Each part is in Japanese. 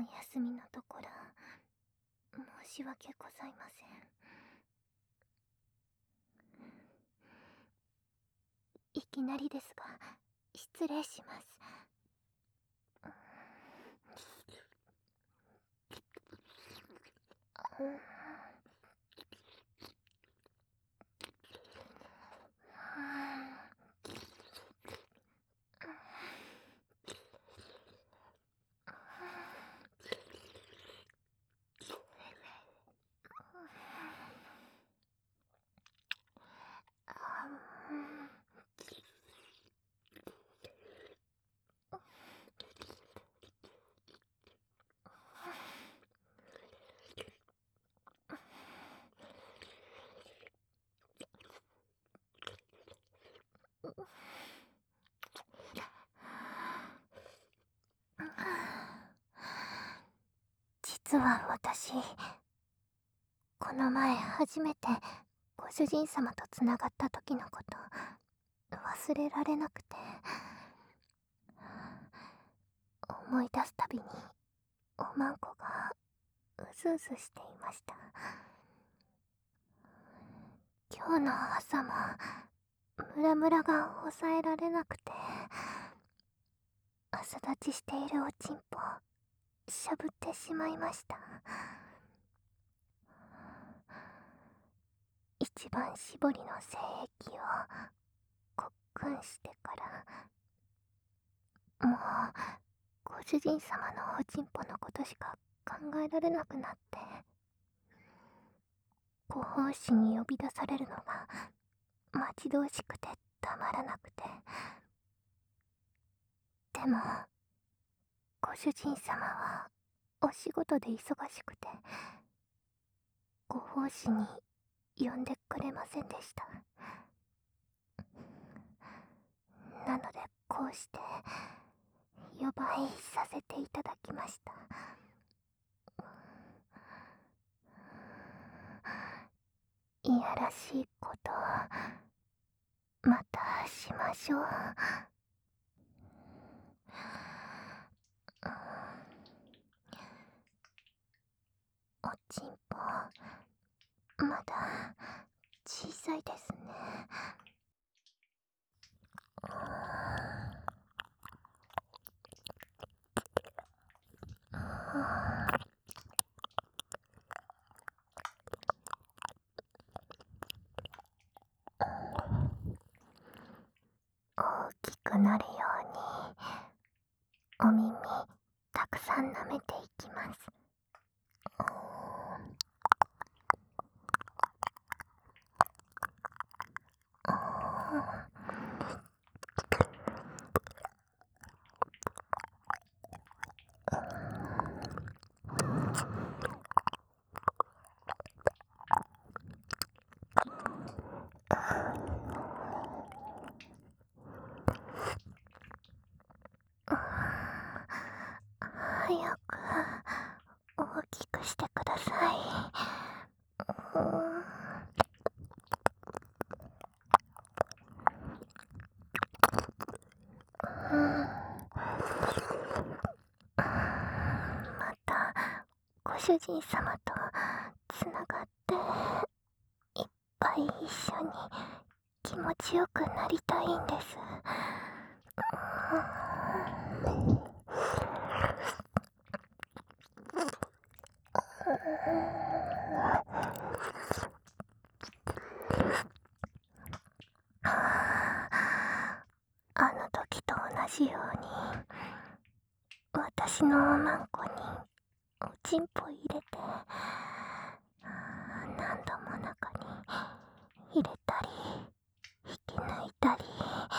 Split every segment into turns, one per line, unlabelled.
休みのところ申し訳ございません。いきなりですが失礼します。実は私、この前初めてご主人様とつながった時のこと忘れられなくて、思い出すたびにおまんこがうずうずしていました。今日の朝もムラムラが抑えられなくて、朝立ちしているおちんぽしゃぶってしまいました。一番搾りの精液をごっくんしてからもうご主人様のおちんぽのことしか考えられなくなって、ご奉仕に呼び出されるのが待ち遠しくてたまらなくて。でもご主人様はお仕事で忙しくてご奉仕に呼んでくれませんでした。なのでこうして呼ばいさせていただきました。いやらしいことまたしましょう。おちんぽまだ小さいですね。大きくなるようにお耳たくさん舐めていきます。早く大きくしてください。またご主人様とつながっていっぱい一緒に気持ちよくなりたいんです。あの時と同じように私のおまんこにおちんぽ入れて何度も中に入れたり引き抜いたり、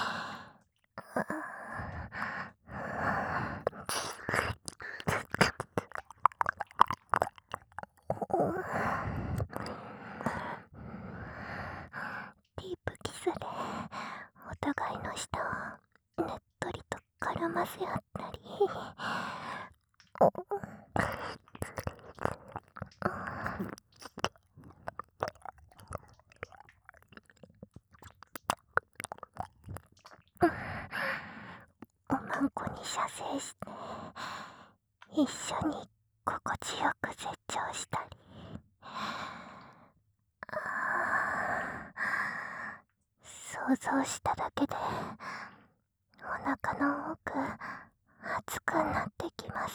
ディープキスでお互いの舌をねっとりと絡ませ合ったり、おまんこに射精して一緒に心地よく絶頂したり、想像しただけでお腹の奥熱くなってきます。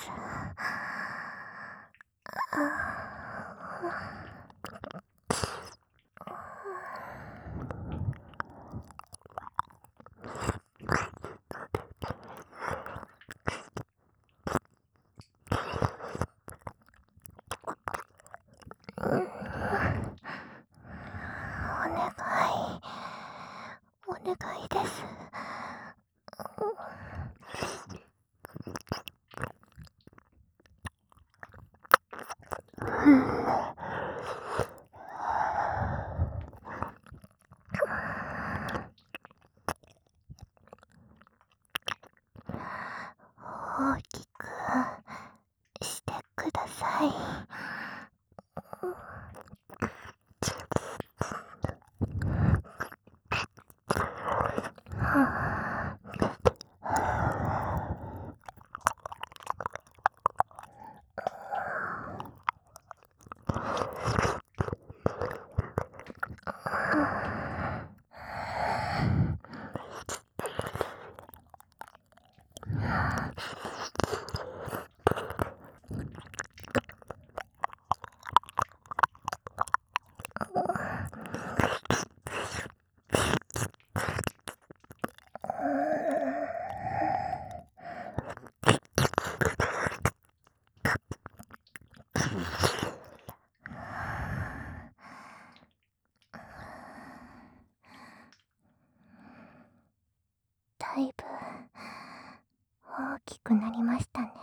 お願いです。大きくしてください。だいぶ大きくなりましたね。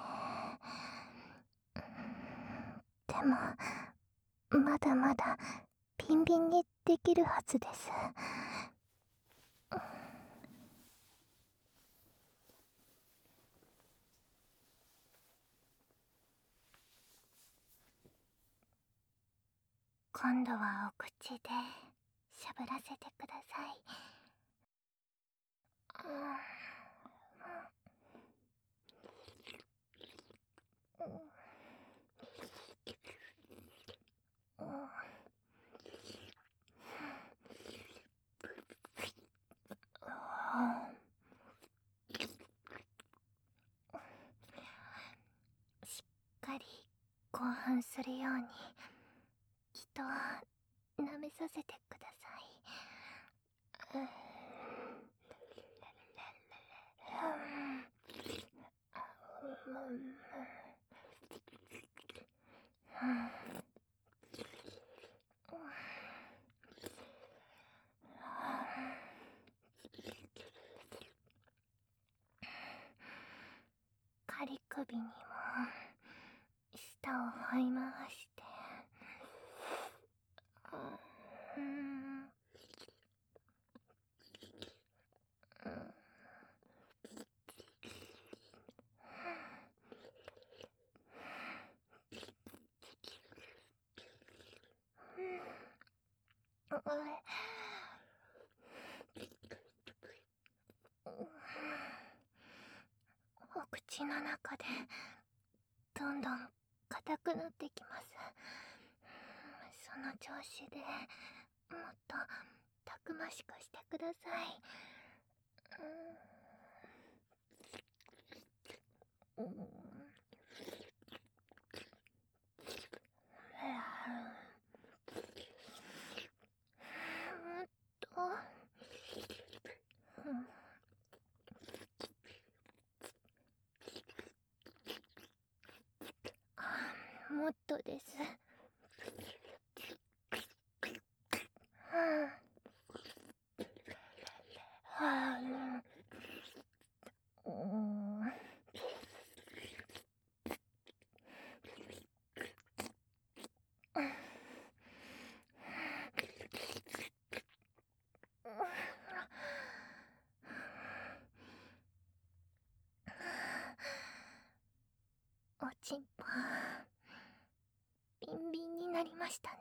でもまだまだビンビンにできるはずです。今度はお口でしゃぶらせてください。しっかり興奮するように人を舐めさせてください。仮首にも舌を這い回して、お口の中でどんどん硬くなってきます。その調子でもっとたくましくしてください。もっとです。おちんぽビンビンになりましたね。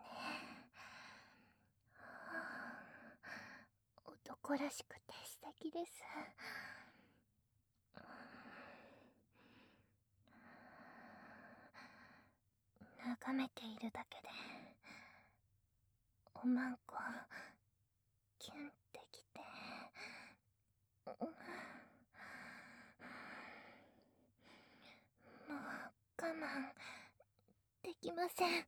男らしくて素敵です。 眺めているだけでおまんこキュンってきて、もう我慢できません。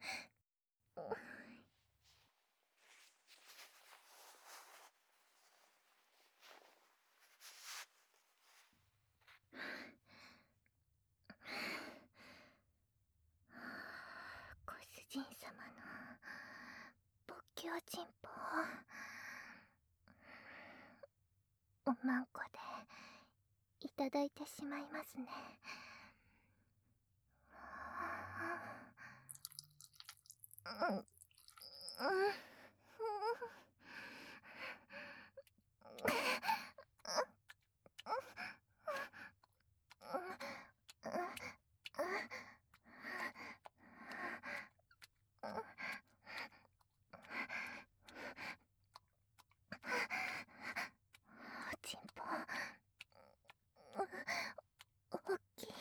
ご主人様の勃起おちんぽをおまんこでいただいてしまいますね。おちんぽ大きい、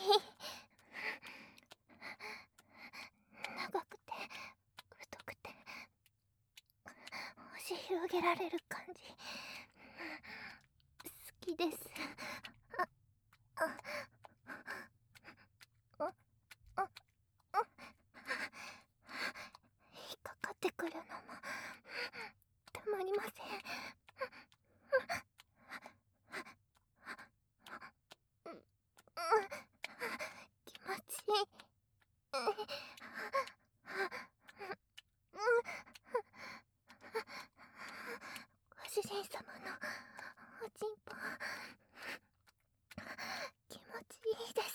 長くて太くて押し広げられる感じ好きです。引っかかってくるのもたまりません。気持ちいい。ご主人様のおちんぽ気持ちいいです。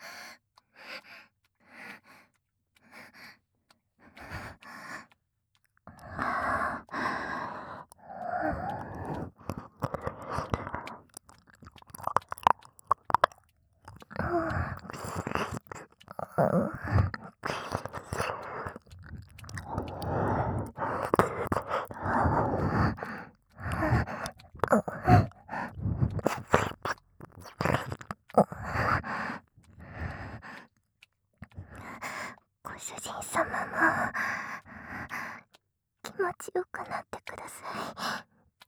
ご主人様も気持ちよくなってください。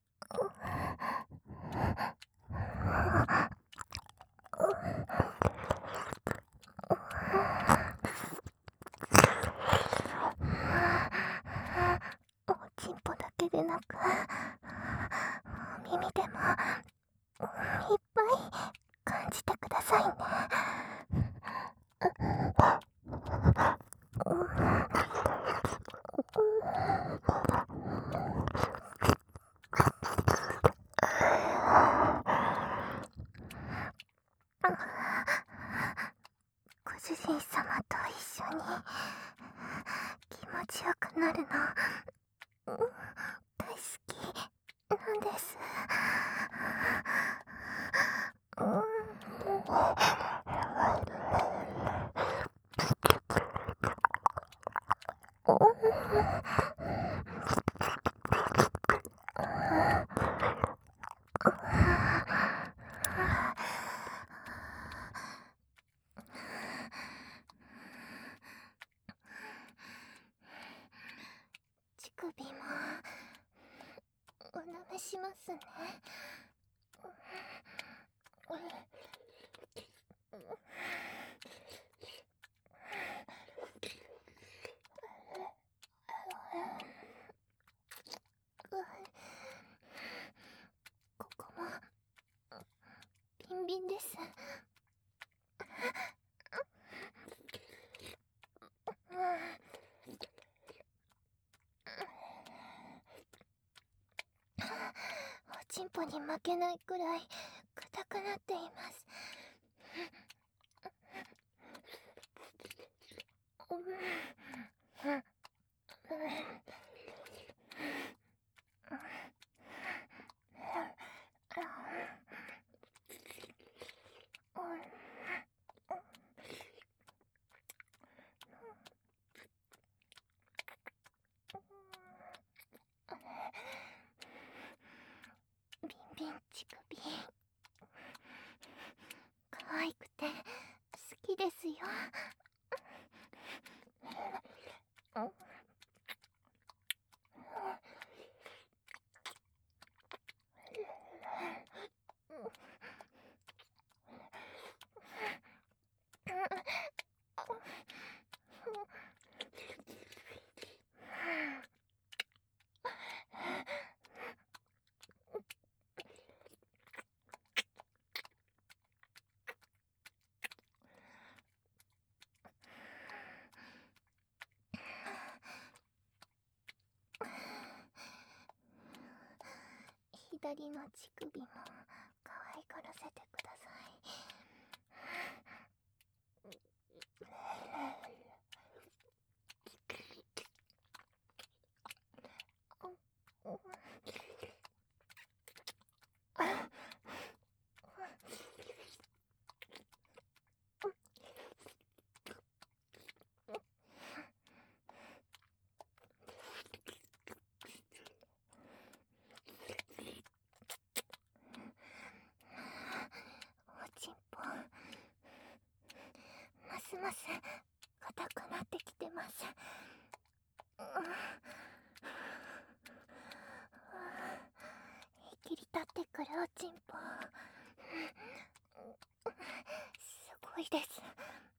おちんぽだけでなくお耳でもいっぱい感じてくださいね。ご主人様と一緒に気持ちよくなるの大好きなんです。乳首もお舐めしますね。ここもビンビンです。おちんぽに負けないくらい硬くなっています。ビンビン乳首可愛くて好きですよ。 左の乳首も可愛がらせてください。ますます硬くなってきてます。切り立ってくるおちんぽ、すごいです。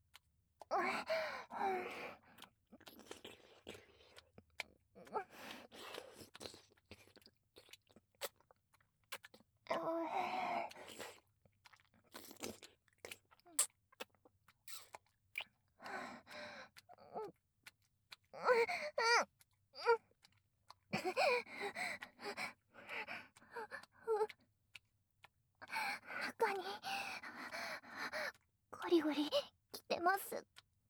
中にゴリゴリきてます。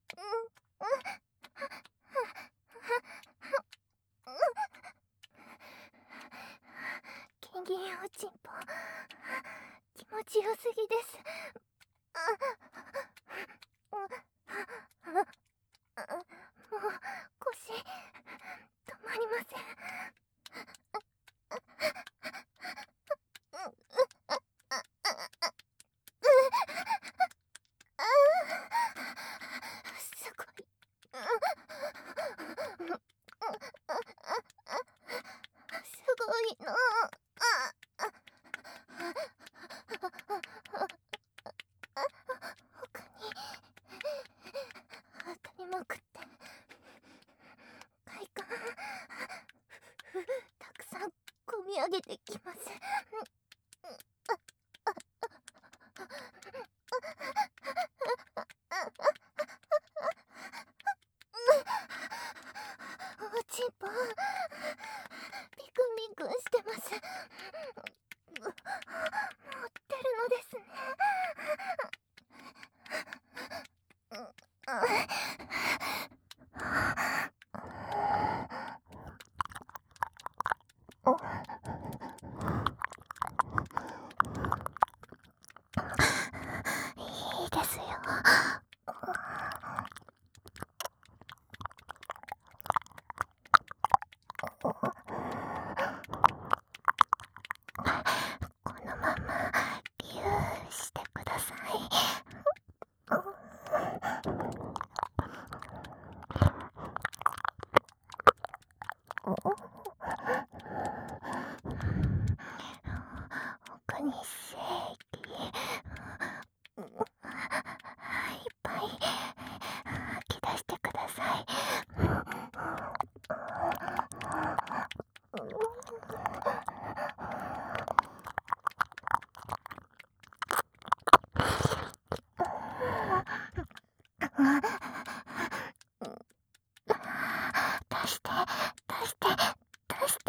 金銀おちんぽ、気持ちよすぎです。もう腰止まりません。すごい。すごいな。他に当たりまくって快感たくさんこみ上げてきます。おちんぽビクンビクンしてます。持ってるのですね。いいですよ。このままギューしてください。奥に精液いっぱい吐き出してください。出して出して出して。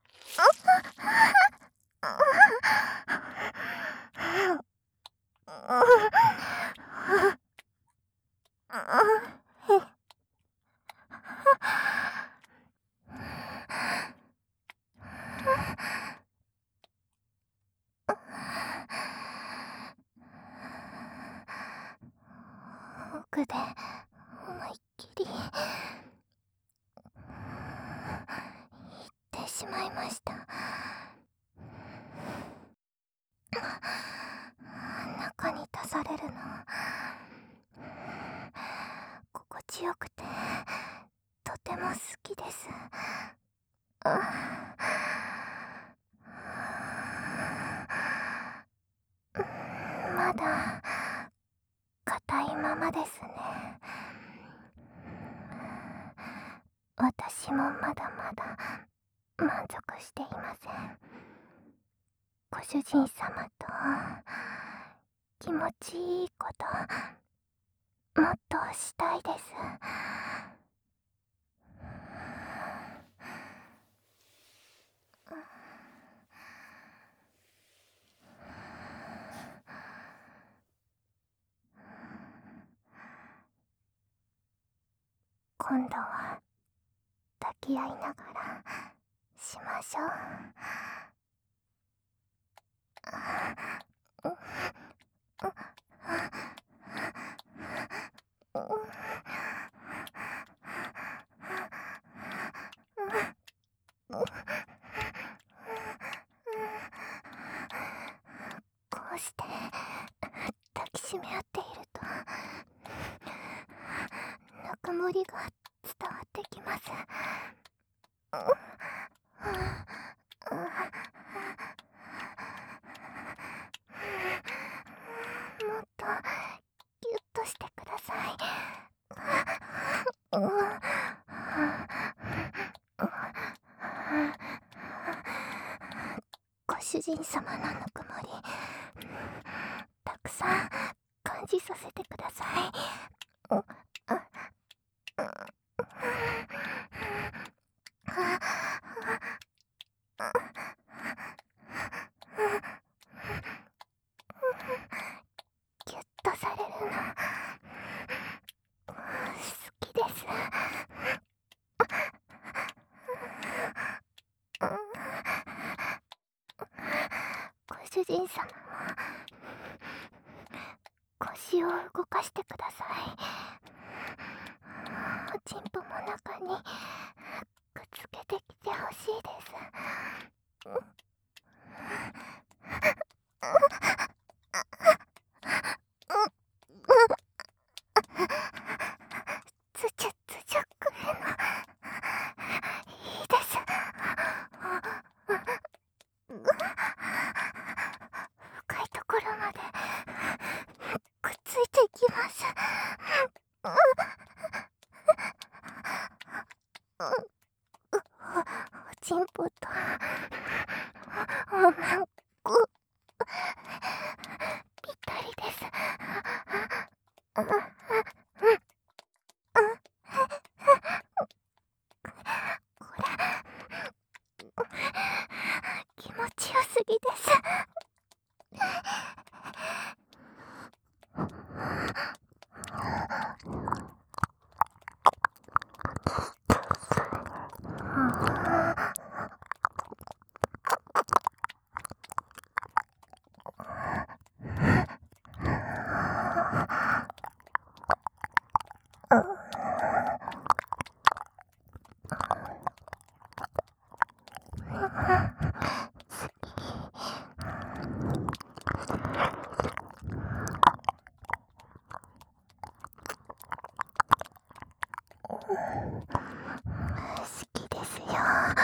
奥で思いっきり行ってしまいました。中に足されるの心地よくてとても好きです。まだ硬いままですね。私もまだまだ満足していません。ご主人様と気持ちいいこともっとしたいです。 今度は抱き合いながらしましょう。こうして抱きしめ合っているとぬくもりが伝わってきます。もっとギュッとしてください。ご主人様のぬくもりたくさん感じさせてください。ギュッとされるの好きです。ご主人様も腰を動かしてください。おちんぽも中にくっつけてきてほしいです。つちゃつちゃくれのいいです。深いところまでくっついていきます。おちんぽとおまんこぴったりです。これ気持ちよすぎです。好きですよ。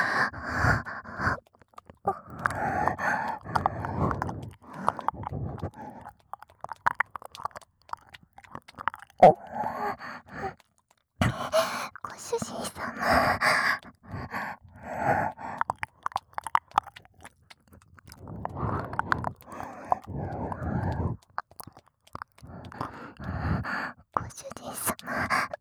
ご主人様。ご主人様。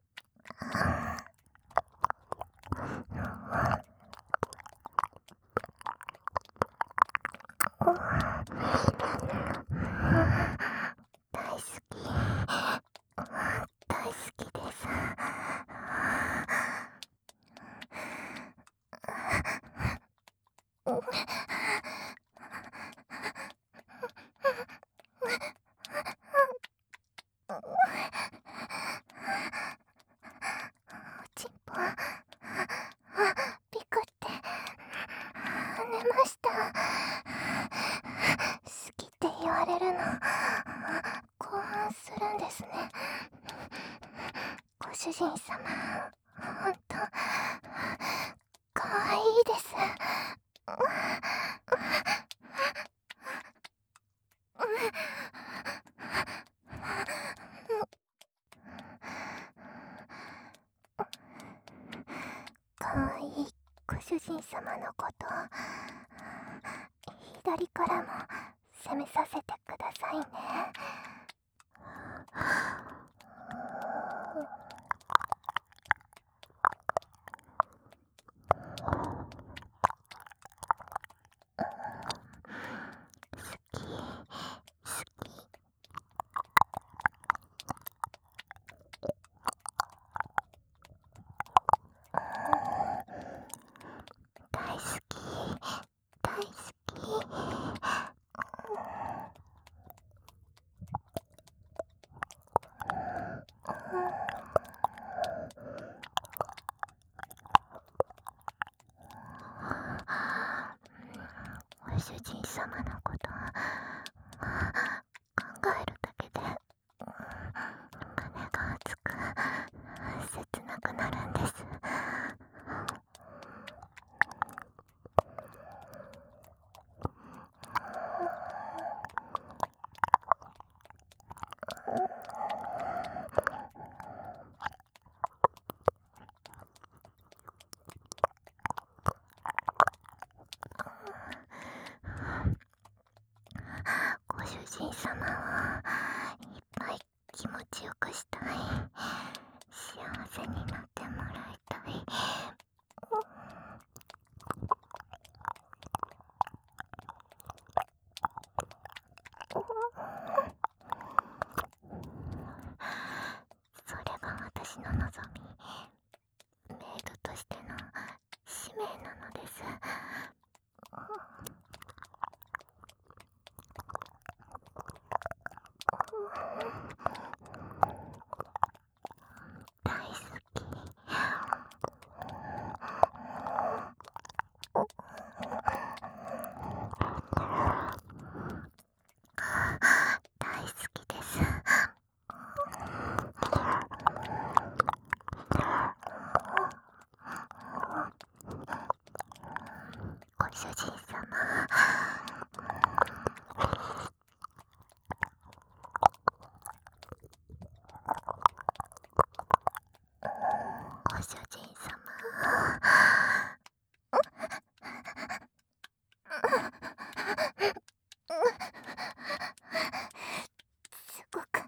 大好き。大好きです。おちんぽピクって跳ねました。好きって言われるの興奮するんですね。ご主人様ほんとかわいいです。かわいいご主人様のこと左からも攻めさせてくださいね。好き好き。 主人様のこと考えるだけで胸が熱く切なくなるんです。ご主人様をいっぱい気持ちよくしたい。幸せになってもらいたい。それが私の望み、メイドとしての使命なのです。大好き。大好きです。ご主人様、ご主人様、すごく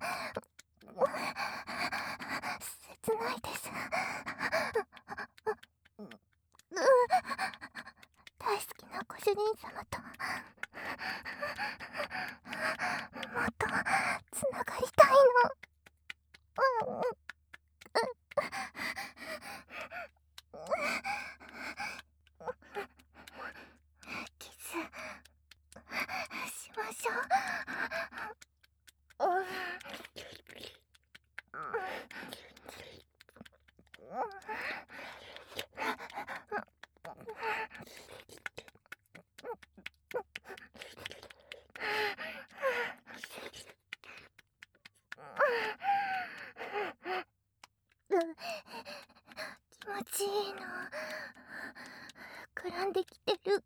切ないです。大好きなご主人様ともっとつながりたいの。キスしましょう。気持ちいいの。膨らんできてる。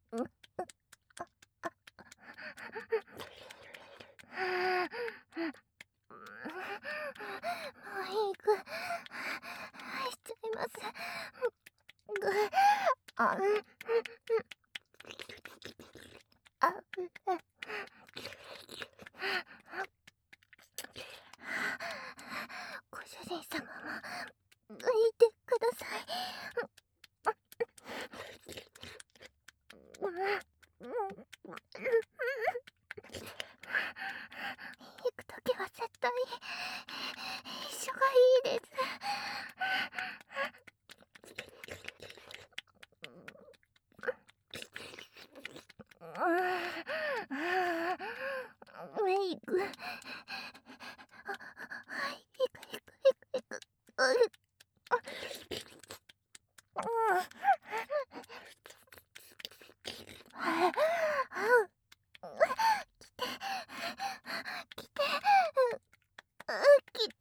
もういいぐ愛しちゃいます。ぐあご主人様も抜いてください。行くときは絶対一緒がいいです。メイク。いくいくいくいく。来て来て。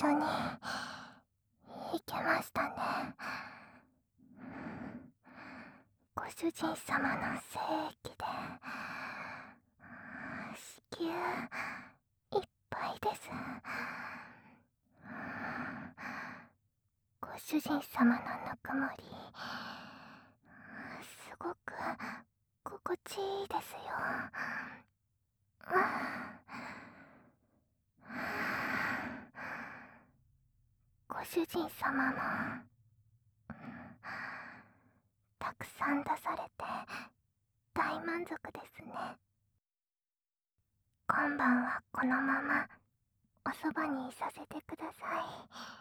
緒に行けましたね。ご主人様の精液で子宮いっぱいです。ご主人様のぬくもりすごく心地いいですよ。ご主人様もたくさん出されて大満足ですね。今晩はこのままおそばにいさせてください。